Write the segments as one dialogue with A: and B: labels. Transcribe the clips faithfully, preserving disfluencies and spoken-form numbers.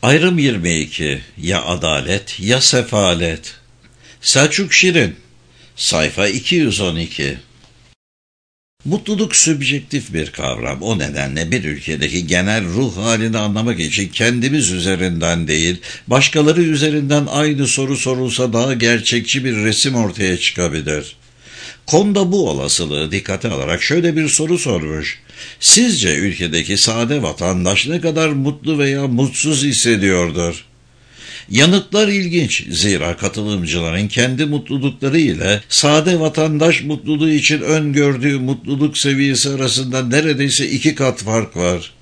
A: Ayrım yirmi iki. Ya adalet ya sefalet. Selçuk Şirin. Sayfa iki yüz on iki. Mutluluk sübjektif bir kavram. O nedenle bir ülkedeki genel ruh halini anlamak için kendimiz üzerinden değil, başkaları üzerinden aynı soru sorulsa daha gerçekçi bir resim ortaya çıkabilir. Konda bu olasılığı dikkate alarak şöyle bir soru sormuş. Sizce ülkedeki sade vatandaş ne kadar mutlu veya mutsuz hissediyordur? Yanıtlar ilginç. Zira katılımcıların kendi mutlulukları ile sade vatandaş mutluluğu için öngördüğü mutluluk seviyesi arasında neredeyse iki kat fark var.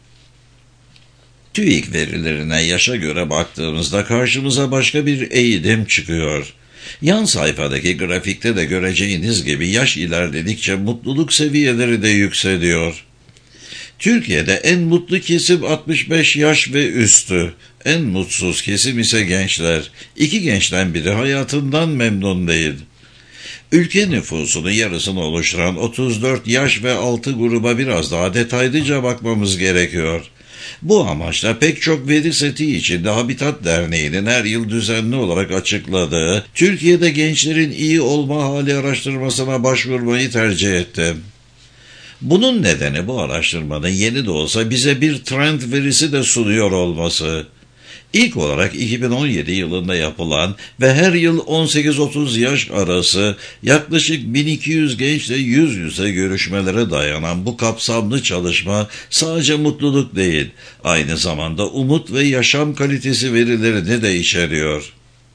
A: TÜİK verilerine yaşa göre baktığımızda karşımıza başka bir eğilim çıkıyor. Yan sayfadaki grafikte de göreceğiniz gibi yaş ilerledikçe mutluluk seviyeleri de yükseliyor. Türkiye'de en mutlu kesim altmış beş yaş ve üstü. En mutsuz kesim ise gençler. İki gençten biri hayatından memnun değil. Ülke nüfusunun yarısını oluşturan otuz dört yaş ve altı gruba biraz daha detaylıca bakmamız gerekiyor. Bu amaçla pek çok veri seti içinde Habitat Derneği'nin her yıl düzenli olarak açıkladığı Türkiye'de gençlerin iyi olma hali araştırmasına başvurmayı tercih ettim. Bunun nedeni bu araştırmanın yeni de olsa bize bir trend verisi de sunuyor olması. İlk olarak iki bin on yedi yılında yapılan ve her yıl on sekiz otuz yaş arası yaklaşık bin iki yüz gençle yüz yüze görüşmelere dayanan bu kapsamlı çalışma sadece mutluluk değil, aynı zamanda umut ve yaşam kalitesi verilerini de içeriyor.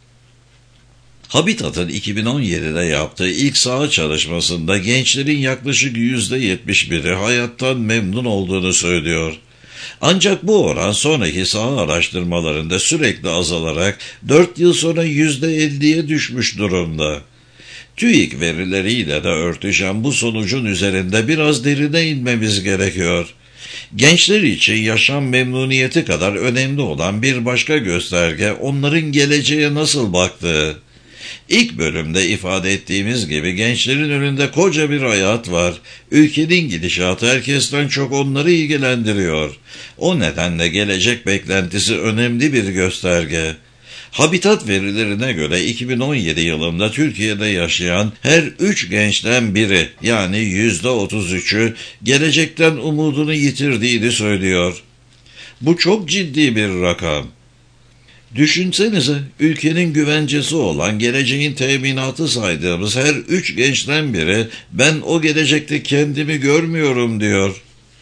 A: Habitat'ın iki bin on yedide yaptığı ilk saha çalışmasında gençlerin yaklaşık yüzde yetmiş biri hayattan memnun olduğunu söylüyor. Ancak bu oran sonraki saha araştırmalarında sürekli azalarak dört yıl sonra yüzde elliye düşmüş durumda. TÜİK verileriyle de örtüşen bu sonucun üzerinde biraz derine inmemiz gerekiyor. Gençler için yaşam memnuniyeti kadar önemli olan bir başka gösterge onların geleceğe nasıl baktığı. İlk bölümde ifade ettiğimiz gibi gençlerin önünde koca bir hayat var. Ülkenin gidişatı herkesten çok onları ilgilendiriyor. O nedenle gelecek beklentisi önemli bir gösterge. Habitat verilerine göre iki bin on yedi yılında Türkiye'de yaşayan her üç gençten biri, yani yüzde otuz üçü gelecekten umudunu yitirdiğini söylüyor. Bu çok ciddi bir rakam. Düşünsenize, ülkenin güvencesi olan geleceğin teminatı saydığımız her üç gençten biri ben o gelecekte kendimi görmüyorum diyor.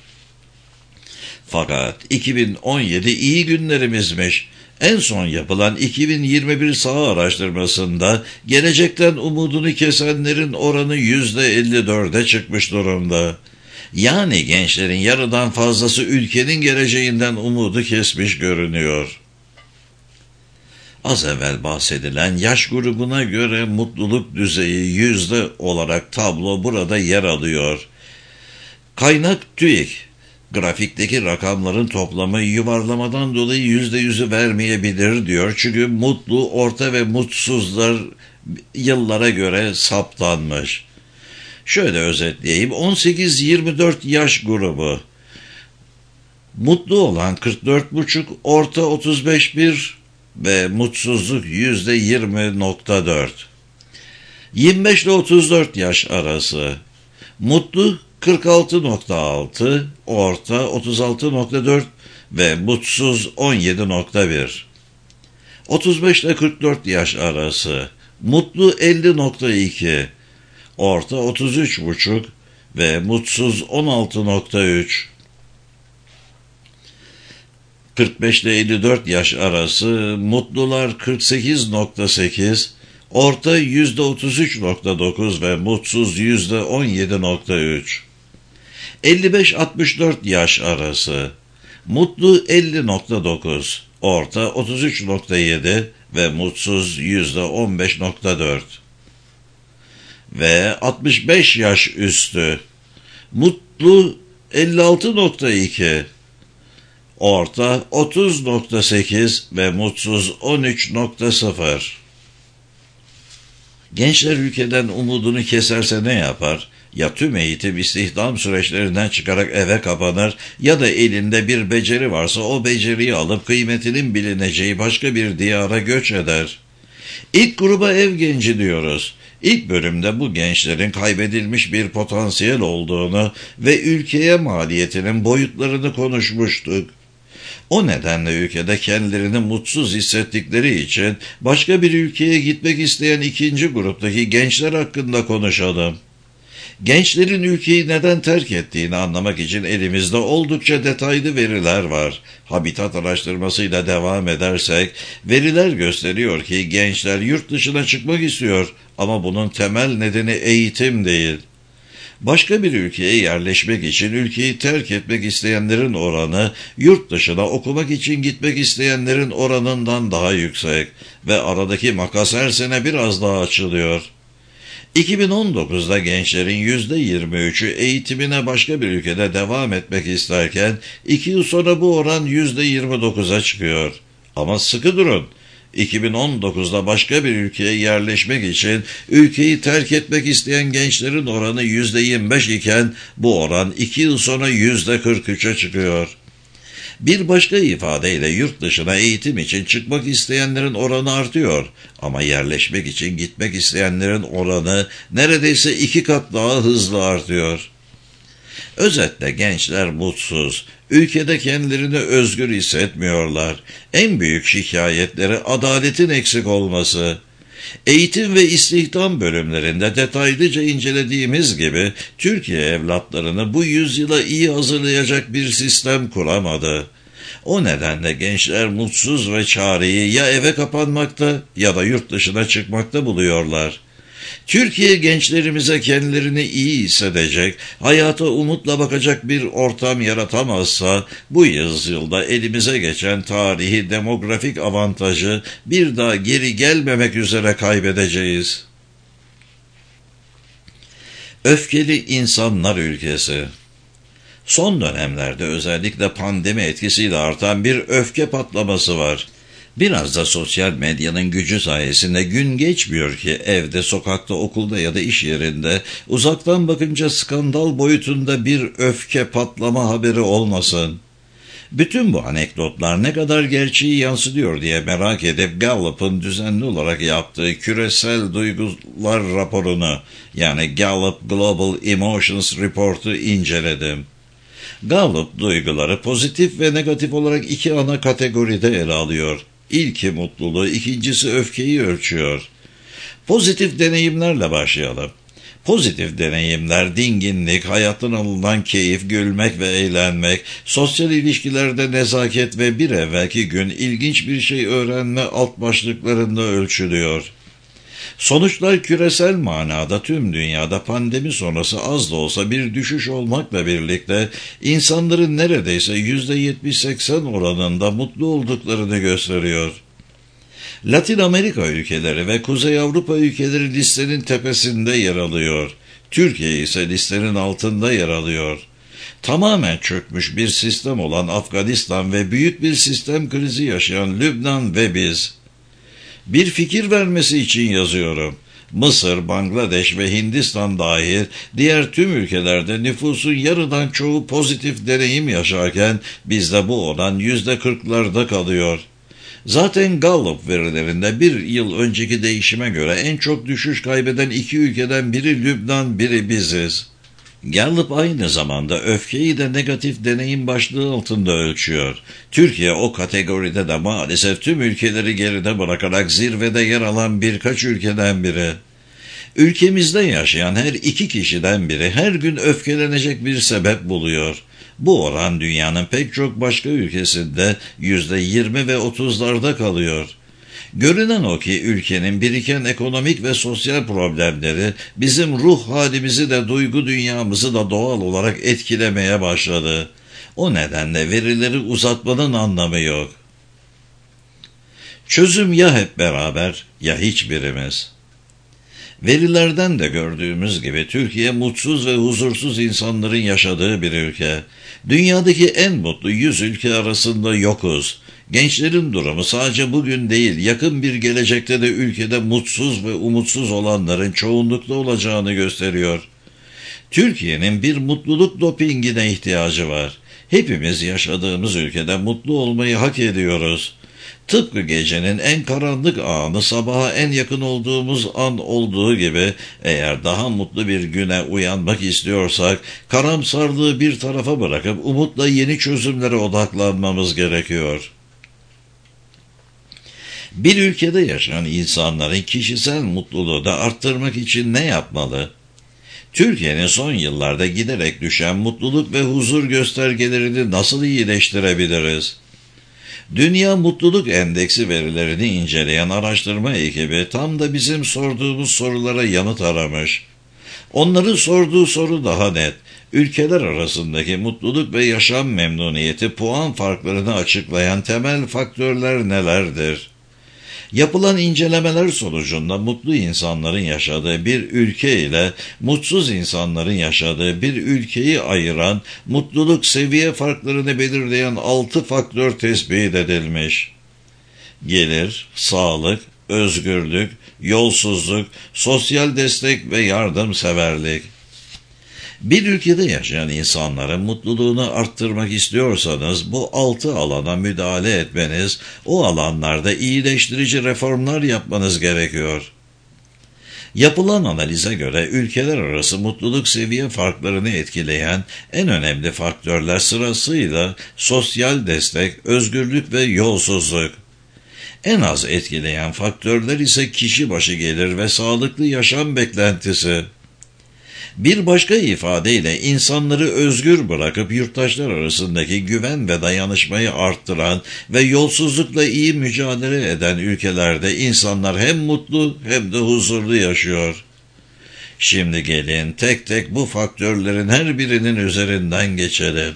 A: Fakat iki bin on yedi iyi günlerimizmiş. En son yapılan iki bin yirmi bir saha araştırmasında gelecekten umudunu kesenlerin oranı yüzde elli dörde çıkmış durumda. Yani gençlerin yarıdan fazlası ülkenin geleceğinden umudu kesmiş görünüyor. Az evvel bahsedilen yaş grubuna göre mutluluk düzeyi yüzde olarak tablo burada yer alıyor. Kaynak TÜİK. Grafikteki rakamların toplamı yuvarlamadan dolayı yüzde yüzü vermeyebilir diyor. Çünkü mutlu, orta ve mutsuzlar yıllara göre saptanmış. Şöyle özetleyeyim. on sekiz yirmi dört yaş grubu. Mutlu olan kırk dört buçuk, orta otuz beş virgül bir ve mutsuzluk yüzde yirmi nokta dört. yirmi beş ile otuz dört yaş arası. Mutlu kırk altı nokta altı, orta otuz altı nokta dört ve mutsuz on yedi nokta bir. otuz beş ile kırk dört yaş arası. Mutlu elli nokta iki, orta otuz üç buçuk ve mutsuz on altı nokta üç. kırk beş ile elli dört yaş arası mutlular kırk sekiz nokta sekiz, orta yüzde otuz üç nokta dokuz ve mutsuz yüzde on yedi nokta üç. elli beş altmış dört yaş arası mutlu elli nokta dokuz, orta otuz üç nokta yedi ve mutsuz yüzde on beş nokta dört. Ve altmış beş yaş üstü mutlu elli altı nokta iki, orta otuz nokta sekiz ve mutsuz on üç nokta sıfır. Gençler ülkeden umudunu keserse ne yapar? Ya tüm eğitim istihdam süreçlerinden çıkarak eve kapanır ya da elinde bir beceri varsa o beceriyi alıp kıymetinin bilineceği başka bir diyara göç eder. İlk gruba ev genci diyoruz. İlk bölümde bu gençlerin kaybedilmiş bir potansiyel olduğunu ve ülkeye maliyetinin boyutlarını konuşmuştuk. O nedenle ülkede kendilerini mutsuz hissettikleri için başka bir ülkeye gitmek isteyen ikinci gruptaki gençler hakkında konuşalım. Gençlerin ülkeyi neden terk ettiğini anlamak için elimizde oldukça detaylı veriler var. Habitat araştırmasıyla devam edersek, veriler gösteriyor ki gençler yurt dışına çıkmak istiyor ama bunun temel nedeni eğitim değil. Başka bir ülkeye yerleşmek için ülkeyi terk etmek isteyenlerin oranı, yurt dışına okumak için gitmek isteyenlerin oranından daha yüksek ve aradaki makas her sene biraz daha açılıyor. iki bin on dokuzda gençlerin yüzde yirmi üçü eğitimine başka bir ülkede devam etmek isterken, iki yıl sonra bu oran yüzde yirmi dokuza çıkıyor. Ama sıkı durun. iki bin on dokuzda başka bir ülkeye yerleşmek için ülkeyi terk etmek isteyen gençlerin oranı yüzde yirmi beş iken bu oran iki yıl sonra yüzde kırk üçe çıkıyor. Bir başka ifadeyle yurt dışına eğitim için çıkmak isteyenlerin oranı artıyor ama yerleşmek için gitmek isteyenlerin oranı neredeyse iki kat daha hızlı artıyor. Özetle gençler mutsuz, ülkede kendilerini özgür hissetmiyorlar. En büyük şikayetleri adaletin eksik olması. Eğitim ve istihdam bölümlerinde detaylıca incelediğimiz gibi Türkiye evlatlarını bu yüzyıla iyi hazırlayacak bir sistem kuramadı. O nedenle gençler mutsuz ve çareyi ya eve kapanmakta ya da yurt dışına çıkmakta buluyorlar. Türkiye gençlerimize kendilerini iyi hissedecek, hayata umutla bakacak bir ortam yaratamazsa, bu yüzyılda elimize geçen tarihi demografik avantajı bir daha geri gelmemek üzere kaybedeceğiz. Öfkeli insanlar ülkesi. Son dönemlerde özellikle pandemi etkisiyle artan bir öfke patlaması var. Biraz da sosyal medyanın gücü sayesinde gün geçmiyor ki evde, sokakta, okulda ya da iş yerinde uzaktan bakınca skandal boyutunda bir öfke patlama haberi olmasın. Bütün bu anekdotlar ne kadar gerçeği yansıtıyor diye merak edip Gallup'ın düzenli olarak yaptığı küresel duygular raporunu, yani Gallup Global Emotions Report'u inceledim. Gallup duyguları pozitif ve negatif olarak iki ana kategoride ele alıyor. İlki mutluluğu, ikincisi öfkeyi ölçüyor. Pozitif deneyimlerle başlayalım. Pozitif deneyimler, dinginlik, hayattan alınan keyif, gülmek ve eğlenmek, sosyal ilişkilerde nezaket ve bir evvelki gün ilginç bir şey öğrenme alt başlıklarında ölçülüyor. Sonuçlar küresel manada tüm dünyada pandemi sonrası az da olsa bir düşüş olmakla birlikte insanların neredeyse yüzde yetmiş seksen oranında mutlu olduklarını gösteriyor. Latin Amerika ülkeleri ve Kuzey Avrupa ülkeleri listenin tepesinde yer alıyor. Türkiye ise listenin altında yer alıyor. Tamamen çökmüş bir sistem olan Afganistan ve büyük bir sistem krizi yaşayan Lübnan ve biz. Bir fikir vermesi için yazıyorum. Mısır, Bangladeş ve Hindistan dahil diğer tüm ülkelerde nüfusun yarıdan çoğu pozitif deneyim yaşarken bizde bu oran yüzde kırklarda kalıyor. Zaten Gallup verilerinde bir yıl önceki değişime göre en çok düşüş kaybeden iki ülkeden biri Lübnan, biri biziz. Gallup aynı zamanda öfkeyi de negatif deneyim başlığı altında ölçüyor. Türkiye o kategoride de maalesef tüm ülkeleri geride bırakarak zirvede yer alan birkaç ülkeden biri. Ülkemizde yaşayan her iki kişiden biri her gün öfkelenecek bir sebep buluyor. Bu oran dünyanın pek çok başka ülkesinde yüzde yirmi ve otuzlarda kalıyor. Görünen o ki ülkenin biriken ekonomik ve sosyal problemleri bizim ruh halimizi de duygu dünyamızı da doğal olarak etkilemeye başladı. O nedenle verileri uzatmanın anlamı yok. Çözüm ya hep beraber ya hiçbirimiz. Verilerden de gördüğümüz gibi Türkiye mutsuz ve huzursuz insanların yaşadığı bir ülke. Dünyadaki en mutlu yüz ülke arasında yokuz. Gençlerin durumu sadece bugün değil, yakın bir gelecekte de ülkede mutsuz ve umutsuz olanların çoğunlukta olacağını gösteriyor. Türkiye'nin bir mutluluk dopingine ihtiyacı var. Hepimiz yaşadığımız ülkede mutlu olmayı hak ediyoruz. Tıpkı gecenin en karanlık anı sabaha en yakın olduğumuz an olduğu gibi, eğer daha mutlu bir güne uyanmak istiyorsak, karamsarlığı bir tarafa bırakıp umutla yeni çözümlere odaklanmamız gerekiyor. Bir ülkede yaşayan insanların kişisel mutluluğu da arttırmak için ne yapmalı? Türkiye'nin son yıllarda giderek düşen mutluluk ve huzur göstergelerini nasıl iyileştirebiliriz? Dünya Mutluluk Endeksi verilerini inceleyen araştırma ekibi tam da bizim sorduğumuz sorulara yanıt aramış. Onların sorduğu soru daha net. Ülkeler arasındaki mutluluk ve yaşam memnuniyeti puan farklarını açıklayan temel faktörler nelerdir? Yapılan incelemeler sonucunda mutlu insanların yaşadığı bir ülke ile mutsuz insanların yaşadığı bir ülkeyi ayıran mutluluk seviye farklarını belirleyen altı faktör tespit edilmiş. Gelir, sağlık, özgürlük, yolsuzluk, sosyal destek ve yardımseverlik. Bir ülkede yaşayan insanların mutluluğunu arttırmak istiyorsanız bu altı alana müdahale etmeniz, o alanlarda iyileştirici reformlar yapmanız gerekiyor. Yapılan analize göre ülkeler arası mutluluk seviye farklarını etkileyen en önemli faktörler sırasıyla sosyal destek, özgürlük ve yolsuzluk. En az etkileyen faktörler ise kişi başı gelir ve sağlıklı yaşam beklentisi. Bir başka ifadeyle insanları özgür bırakıp yurttaşlar arasındaki güven ve dayanışmayı arttıran ve yolsuzlukla iyi mücadele eden ülkelerde insanlar hem mutlu hem de huzurlu yaşıyor. Şimdi gelin tek tek bu faktörlerin her birinin üzerinden geçelim.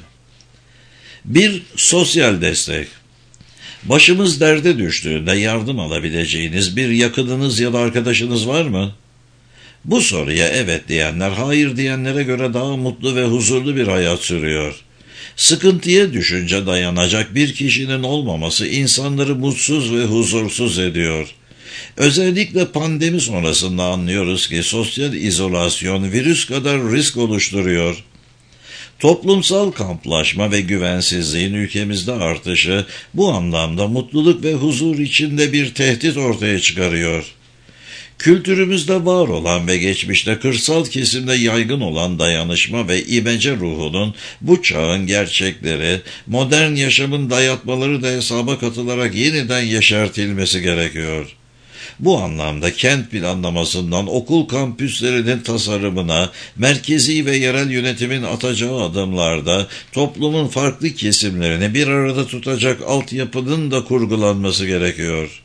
A: bir Sosyal destek. Başımız derde düştüğünde yardım alabileceğiniz bir yakınınız ya da arkadaşınız var mı? Bu soruya evet diyenler, hayır diyenlere göre daha mutlu ve huzurlu bir hayat sürüyor. Sıkıntıya düşünce dayanacak bir kişinin olmaması insanları mutsuz ve huzursuz ediyor. Özellikle pandemi sonrasında anlıyoruz ki sosyal izolasyon virüs kadar risk oluşturuyor. Toplumsal kamplaşma ve güvensizliğin ülkemizde artışı bu anlamda mutluluk ve huzur içinde bir tehdit ortaya çıkarıyor. Kültürümüzde var olan ve geçmişte kırsal kesimde yaygın olan dayanışma ve imece ruhunun bu çağın gerçekleri, modern yaşamın dayatmaları da hesaba katılarak yeniden yeşertilmesi gerekiyor. Bu anlamda kent planlamasından okul kampüslerinin tasarımına, merkezi ve yerel yönetimin atacağı adımlarda toplumun farklı kesimlerini bir arada tutacak altyapının da kurgulanması gerekiyor.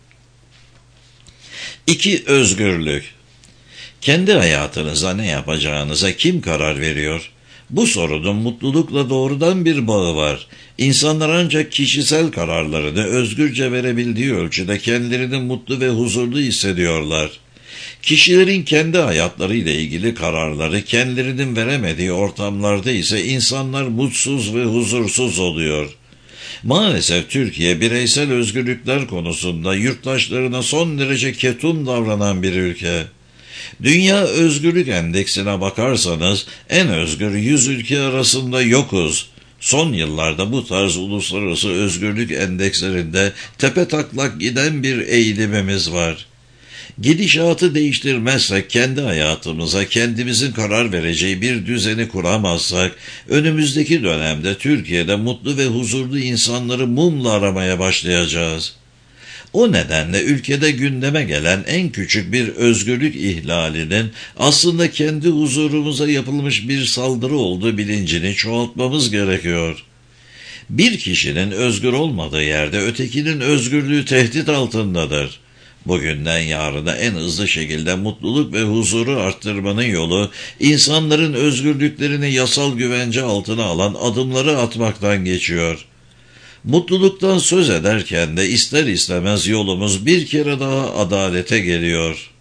A: iki Özgürlük. Kendi hayatınıza ne yapacağınıza kim karar veriyor? Bu sorunun mutlulukla doğrudan bir bağı var. İnsanlar ancak kişisel kararlarını özgürce verebildiği ölçüde kendilerini mutlu ve huzurlu hissediyorlar. Kişilerin kendi hayatlarıyla ilgili kararları kendilerinin veremediği ortamlarda ise insanlar mutsuz ve huzursuz oluyor. Maalesef Türkiye bireysel özgürlükler konusunda yurttaşlarına son derece ketum davranan bir ülke. Dünya Özgürlük Endeksine bakarsanız en özgür yüz ülke arasında yokuz. Son yıllarda bu tarz uluslararası özgürlük endekslerinde tepetaklak giden bir eğilimimiz var. Gidişatı değiştirmezsek, kendi hayatımıza kendimizin karar vereceği bir düzeni kuramazsak, önümüzdeki dönemde Türkiye'de mutlu ve huzurlu insanları mumla aramaya başlayacağız. O nedenle ülkede gündeme gelen en küçük bir özgürlük ihlalinin aslında kendi huzurumuza yapılmış bir saldırı olduğu bilincini çoğaltmamız gerekiyor. Bir kişinin özgür olmadığı yerde ötekinin özgürlüğü tehdit altındadır. Bugünden yarına en hızlı şekilde mutluluk ve huzuru arttırmanın yolu, insanların özgürlüklerini yasal güvence altına alan adımları atmaktan geçiyor. Mutluluktan söz ederken de ister istemez yolumuz bir kere daha adalete geliyor.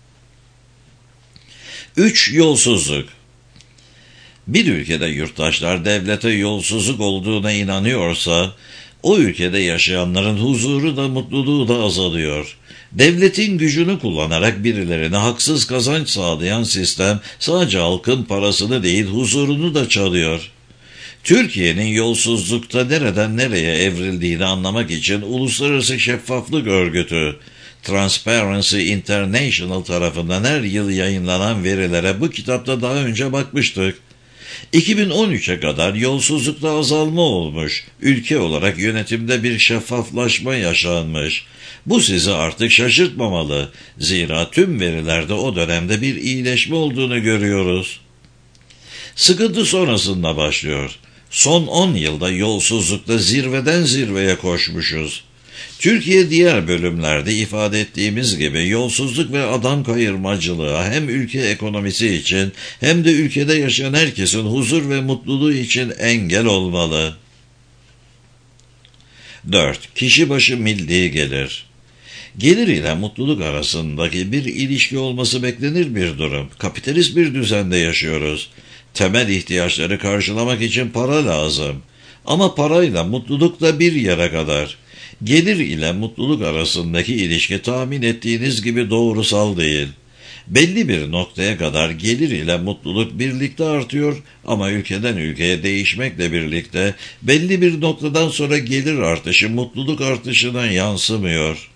A: üç Yolsuzluk. Bir ülkede yurttaşlar devlete yolsuzluk olduğuna inanıyorsa, O ülkede yaşayanların huzuru da mutluluğu da azalıyor. Devletin gücünü kullanarak birilerine haksız kazanç sağlayan sistem sadece halkın parasını değil huzurunu da çalıyor. Türkiye'nin yolsuzlukta nereden nereye evrildiğini anlamak için Uluslararası Şeffaflık Örgütü, Transparency International tarafından her yıl yayınlanan verilere bu kitapta daha önce bakmıştık. iki bin on üçe kadar yolsuzlukta azalma olmuş, ülke olarak yönetimde bir şeffaflaşma yaşanmış. Bu sizi artık şaşırtmamalı. Zira tüm verilerde o dönemde bir iyileşme olduğunu görüyoruz. Sıkıntı sonrasında başlıyor. Son on yılda yolsuzlukta zirveden zirveye koşmuşuz. Türkiye diğer bölümlerde ifade ettiğimiz gibi yolsuzluk ve adam kayırmacılığa hem ülke ekonomisi için hem de ülkede yaşayan herkesin huzur ve mutluluğu için engel olmalı. dört. Kişi başı milli gelir. Gelir ile mutluluk arasındaki bir ilişki olması beklenir bir durum. Kapitalist bir düzende yaşıyoruz. Temel ihtiyaçları karşılamak için para lazım. Ama parayla mutluluk da bir yere kadar. Gelir ile mutluluk arasındaki ilişki tahmin ettiğiniz gibi doğrusal değil. Belli bir noktaya kadar gelir ile mutluluk birlikte artıyor ama ülkeden ülkeye değişmekle birlikte belli bir noktadan sonra gelir artışı mutluluk artışına yansımıyor.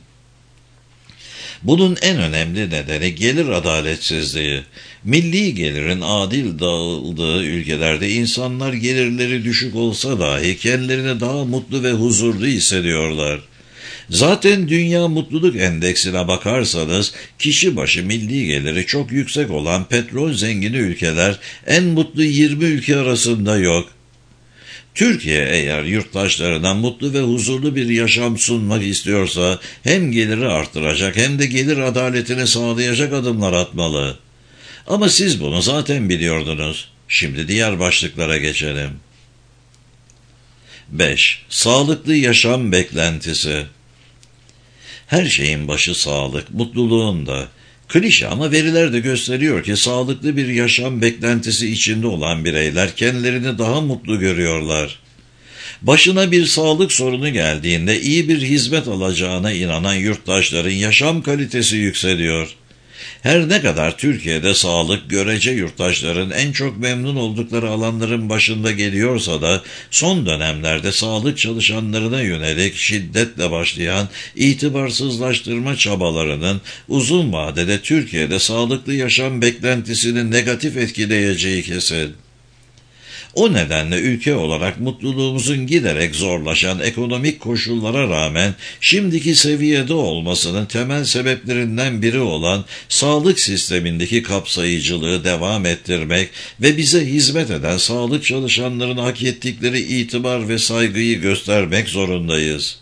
A: Bunun en önemli nedeni gelir adaletsizliği. Milli gelirin adil dağıldığı ülkelerde insanlar gelirleri düşük olsa dahi kendilerini daha mutlu ve huzurlu hissediyorlar. Zaten Dünya Mutluluk Endeksine bakarsanız kişi başı milli geliri çok yüksek olan petrol zengini ülkeler en mutlu yirmi ülke arasında yok. Türkiye eğer yurttaşlarına mutlu ve huzurlu bir yaşam sunmak istiyorsa hem geliri artıracak hem de gelir adaletini sağlayacak adımlar atmalı. Ama siz bunu zaten biliyordunuz. Şimdi diğer başlıklara geçelim. beş. Sağlıklı yaşam beklentisi. Her şeyin başı sağlık, mutluluğun da. Klişe ama veriler de gösteriyor ki sağlıklı bir yaşam beklentisi içinde olan bireyler kendilerini daha mutlu görüyorlar. Başına bir sağlık sorunu geldiğinde iyi bir hizmet alacağına inanan yurttaşların yaşam kalitesi yükseliyor. Her ne kadar Türkiye'de sağlık görece yurttaşların en çok memnun oldukları alanların başında geliyorsa da son dönemlerde sağlık çalışanlarına yönelik şiddetle başlayan itibarsızlaştırma çabalarının uzun vadede Türkiye'de sağlıklı yaşam beklentisini negatif etkileyeceği kesin. O nedenle ülke olarak mutluluğumuzun giderek zorlaşan ekonomik koşullara rağmen şimdiki seviyede olmasının temel sebeplerinden biri olan sağlık sistemindeki kapsayıcılığı devam ettirmek ve bize hizmet eden sağlık çalışanlarına hak ettikleri itibar ve saygıyı göstermek zorundayız.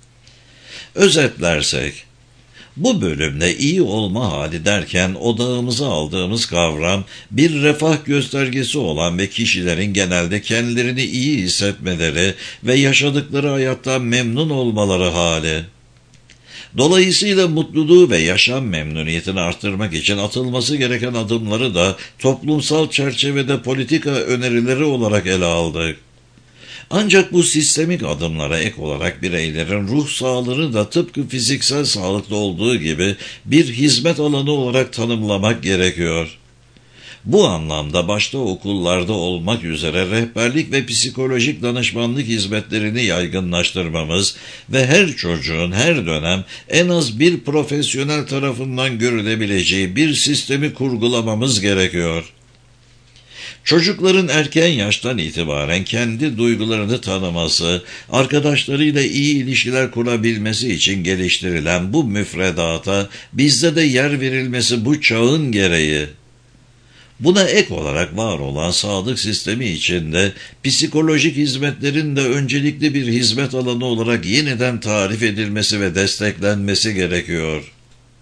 A: Özetlersek, bu bölümde iyi olma hali derken odağımıza aldığımız kavram bir refah göstergesi olan ve kişilerin genelde kendilerini iyi hissetmeleri ve yaşadıkları hayattan memnun olmaları hali. Dolayısıyla mutluluğu ve yaşam memnuniyetini arttırmak için atılması gereken adımları da toplumsal çerçevede politika önerileri olarak ele aldık. Ancak bu sistemik adımlara ek olarak bireylerin ruh sağlığını da tıpkı fiziksel sağlıkta olduğu gibi bir hizmet alanı olarak tanımlamak gerekiyor. Bu anlamda başta okullarda olmak üzere rehberlik ve psikolojik danışmanlık hizmetlerini yaygınlaştırmamız ve her çocuğun her dönem en az bir profesyonel tarafından görülebileceği bir sistemi kurgulamamız gerekiyor. Çocukların erken yaştan itibaren kendi duygularını tanıması, arkadaşlarıyla iyi ilişkiler kurabilmesi için geliştirilen bu müfredata bizde de yer verilmesi bu çağın gereği. Buna ek olarak var olan sağlık sistemi içinde psikolojik hizmetlerin de öncelikli bir hizmet alanı olarak yeniden tarif edilmesi ve desteklenmesi gerekiyor.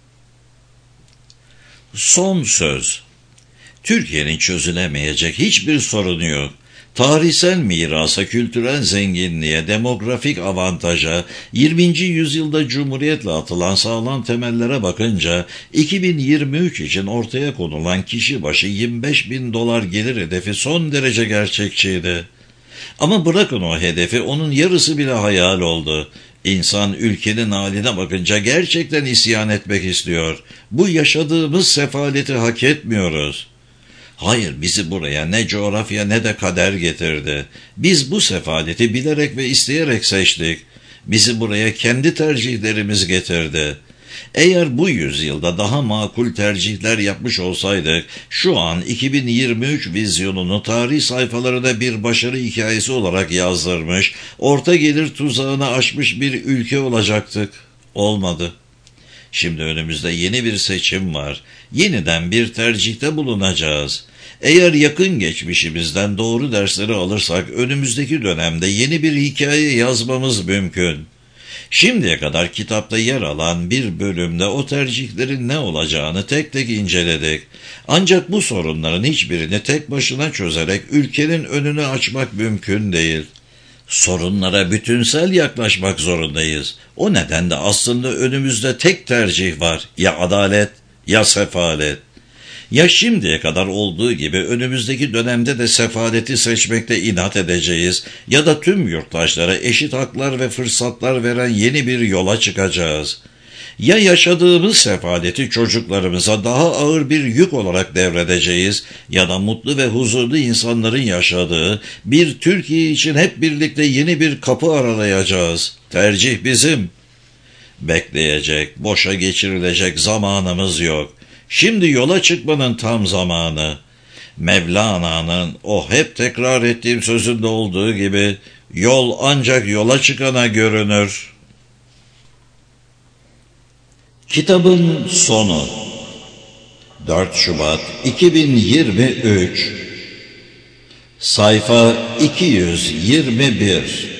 A: Son söz. Türkiye'nin çözülemeyecek hiçbir sorunu yok. Tarihsel mirasa, kültürel zenginliğe, demografik avantaja, yirminci yüzyılda Cumhuriyet'le atılan sağlam temellere bakınca iki bin yirmi üç için ortaya konulan kişi başı yirmi beş bin dolar gelir hedefi son derece gerçekçiydi. Ama bırakın o hedefi, onun yarısı bile hayal oldu. İnsan ülkenin haline bakınca gerçekten isyan etmek istiyor. Bu yaşadığımız sefaleti hak etmiyoruz. Hayır, bizi buraya ne coğrafya ne de kader getirdi. Biz bu sefaleti bilerek ve isteyerek seçtik. Bizi buraya kendi tercihlerimiz getirdi. Eğer bu yüzyılda daha makul tercihler yapmış olsaydık, şu an iki bin yirmi üç vizyonunu tarih sayfalarına bir başarı hikayesi olarak yazdırmış, orta gelir tuzağını aşmış bir ülke olacaktık. Olmadı. Şimdi önümüzde yeni bir seçim var. Yeniden bir tercihte bulunacağız. Eğer yakın geçmişimizden doğru dersleri alırsak, önümüzdeki dönemde yeni bir hikaye yazmamız mümkün. Şimdiye kadar kitapta yer alan bir bölümde o tercihlerin ne olacağını tek tek inceledik. Ancak bu sorunların hiçbirini tek başına çözerek ülkenin önünü açmak mümkün değil. Sorunlara bütünsel yaklaşmak zorundayız. O nedenle aslında önümüzde tek tercih var. Ya adalet ya sefalet. Ya şimdiye kadar olduğu gibi önümüzdeki dönemde de sefaleti seçmekte inat edeceğiz ya da tüm yurttaşlara eşit haklar ve fırsatlar veren yeni bir yola çıkacağız. Ya yaşadığımız sefaleti çocuklarımıza daha ağır bir yük olarak devredeceğiz ya da mutlu ve huzurlu insanların yaşadığı bir Türkiye için hep birlikte yeni bir kapı aralayacağız. Tercih bizim. Bekleyecek, boşa geçirilecek zamanımız yok. Şimdi yola çıkmanın tam zamanı. Mevlana'nın o hep tekrar ettiğim sözünde olduğu gibi, yol ancak yola çıkana görünür. Kitabın sonu. dört Şubat iki bin yirmi üç. Sayfa iki yüz yirmi bir.